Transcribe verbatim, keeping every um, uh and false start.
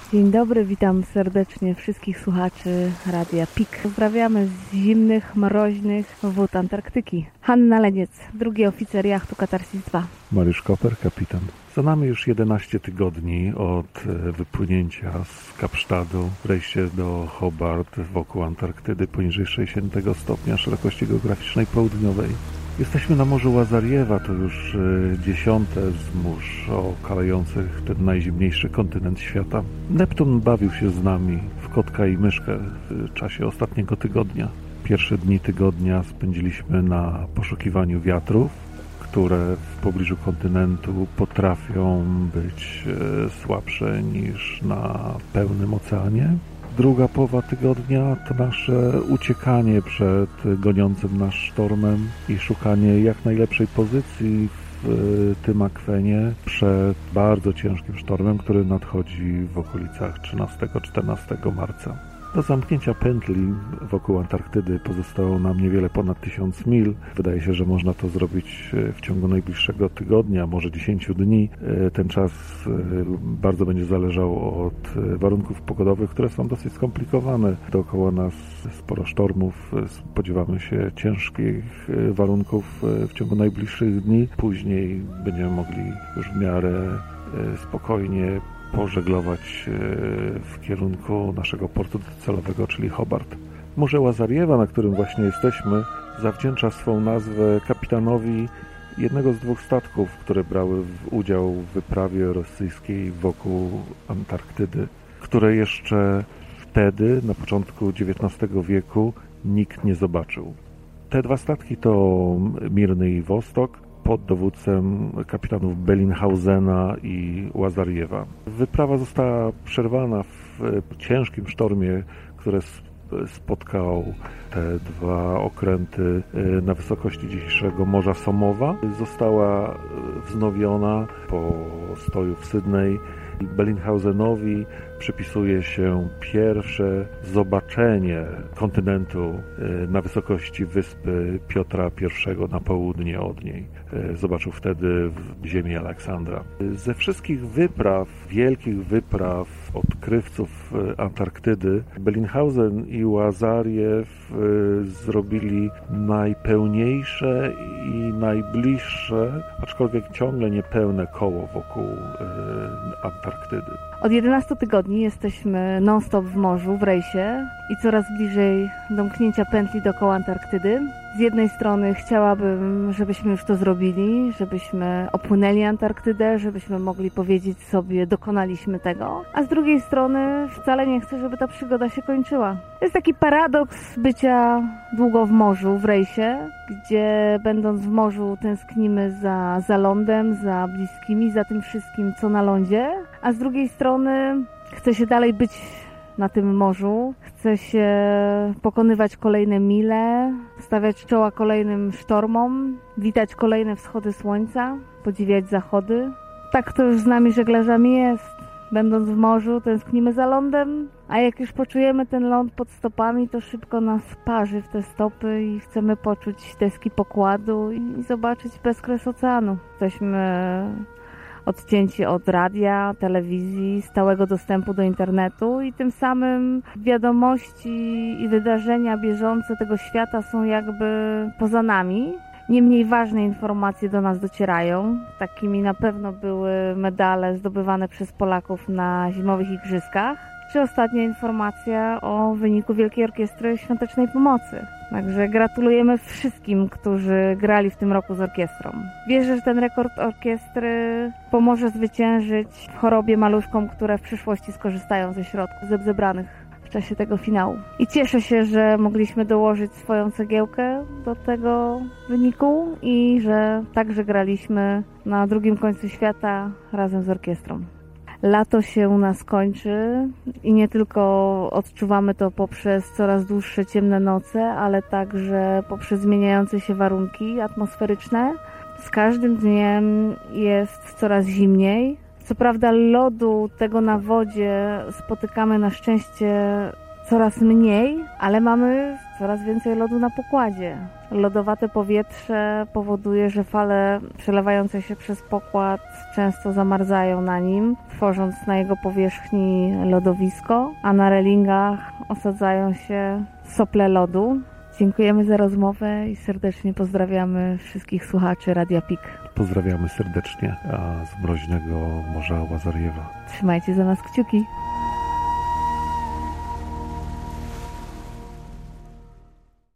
Dzień dobry, witam serdecznie wszystkich słuchaczy Radia Pik. Pozdrawiamy z zimnych, mroźnych wód Antarktyki. Hanna Leniec, drugi oficer jachtu Katarsis dwa. Mariusz Koper, kapitan. Za nami już jedenaście tygodni od wypłynięcia z Kapsztadu, wejście do Hobart wokół Antarktydy poniżej sześćdziesiątego stopnia szerokości geograficznej południowej. Jesteśmy na Morzu Łazarjewa, to już dziesiąte z mórz okalających ten najzimniejszy kontynent świata. Neptun bawił się z nami w kotka i myszkę w czasie ostatniego tygodnia. Pierwsze dni tygodnia spędziliśmy na poszukiwaniu wiatrów, które w pobliżu kontynentu potrafią być słabsze niż na pełnym oceanie. Druga połowa tygodnia to nasze uciekanie przed goniącym nas sztormem i szukanie jak najlepszej pozycji w tym akwenie przed bardzo ciężkim sztormem, który nadchodzi w okolicach trzynastego czternastego marca. Do zamknięcia pętli wokół Antarktydy pozostało nam niewiele ponad tysiąc mil. Wydaje się, że można to zrobić w ciągu najbliższego tygodnia, może dziesięciu dni. Ten czas bardzo będzie zależał od warunków pogodowych, które są dosyć skomplikowane. Dookoła nas sporo sztormów, spodziewamy się ciężkich warunków w ciągu najbliższych dni. Później będziemy mogli już w miarę spokojnie pożeglować w kierunku naszego portu docelowego, czyli Hobart. Morze Łazarjewa, na którym właśnie jesteśmy, zawdzięcza swą nazwę kapitanowi jednego z dwóch statków, które brały udział w wyprawie rosyjskiej wokół Antarktydy, które jeszcze wtedy, na początku dziewiętnastego wieku, nikt nie zobaczył. Te dwa statki to Mirny i Wostok, pod dowództwem kapitanów Bellinghausena i Łazarjewa. Wyprawa została przerwana w ciężkim sztormie, który spotkał te dwa okręty na wysokości dzisiejszego Morza Somowa. Została wznowiona po stoju w Sydney. Bellinghausenowi przypisuje się pierwsze zobaczenie kontynentu na wysokości wyspy Piotra I na południe od niej. Zobaczył wtedy w ziemi Aleksandra. Ze wszystkich wypraw, wielkich wypraw odkrywców Antarktydy, Bellinghausen i Łazarjew zrobili najpełniejsze i najbliższe, aczkolwiek ciągle niepełne koło wokół Antarktydy. Od jedenastu tygodni jesteśmy non-stop w morzu, w rejsie i coraz bliżej domknięcia pętli dookoła Antarktydy. Z jednej strony chciałabym, żebyśmy już to zrobili, żebyśmy opłynęli Antarktydę, żebyśmy mogli powiedzieć sobie, dokonaliśmy tego, a z drugiej strony wcale nie chcę, żeby ta przygoda się kończyła. To jest taki paradoks bycia długo w morzu, w rejsie, gdzie będąc w morzu tęsknimy za, za lądem, za bliskimi, za tym wszystkim, co na lądzie, a z drugiej strony chce się dalej być na tym morzu, chce się pokonywać kolejne mile, stawiać czoła kolejnym sztormom, witać kolejne wschody słońca, podziwiać zachody. Tak to już z nami żeglarzami jest. Będąc w morzu tęsknimy za lądem, a jak już poczujemy ten ląd pod stopami, to szybko nas parzy w te stopy i chcemy poczuć deski pokładu i zobaczyć bezkres oceanu. Jesteśmy odcięci od radia, telewizji, stałego dostępu do internetu i tym samym wiadomości i wydarzenia bieżące tego świata są jakby poza nami. Niemniej ważne informacje do nas docierają. Takimi na pewno były medale zdobywane przez Polaków na zimowych igrzyskach, czy ostatnia informacja o wyniku Wielkiej Orkiestry Świątecznej Pomocy. Także gratulujemy wszystkim, którzy grali w tym roku z orkiestrą. Wierzę, że ten rekord orkiestry pomoże zwyciężyć w chorobie maluszkom, które w przyszłości skorzystają ze środków zebranych w czasie tego finału. I cieszę się, że mogliśmy dołożyć swoją cegiełkę do tego wyniku i że także graliśmy na drugim końcu świata razem z orkiestrą. Lato się u nas kończy i nie tylko odczuwamy to poprzez coraz dłuższe ciemne noce, ale także poprzez zmieniające się warunki atmosferyczne. Z każdym dniem jest coraz zimniej. Co prawda lodu tego na wodzie spotykamy na szczęście coraz mniej, ale mamy coraz więcej lodu na pokładzie. Lodowate powietrze powoduje, że fale przelewające się przez pokład często zamarzają na nim, tworząc na jego powierzchni lodowisko, a na relingach osadzają się sople lodu. Dziękujemy za rozmowę i serdecznie pozdrawiamy wszystkich słuchaczy Radia Pik. Pozdrawiamy serdecznie a z mroźnego Morza Łazariewa. Trzymajcie za nas kciuki.